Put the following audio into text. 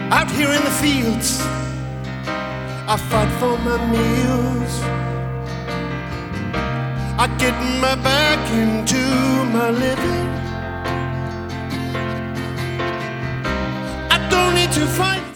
Out here in the fields, I fight for my meals. I get my back into my living. I don't need to fight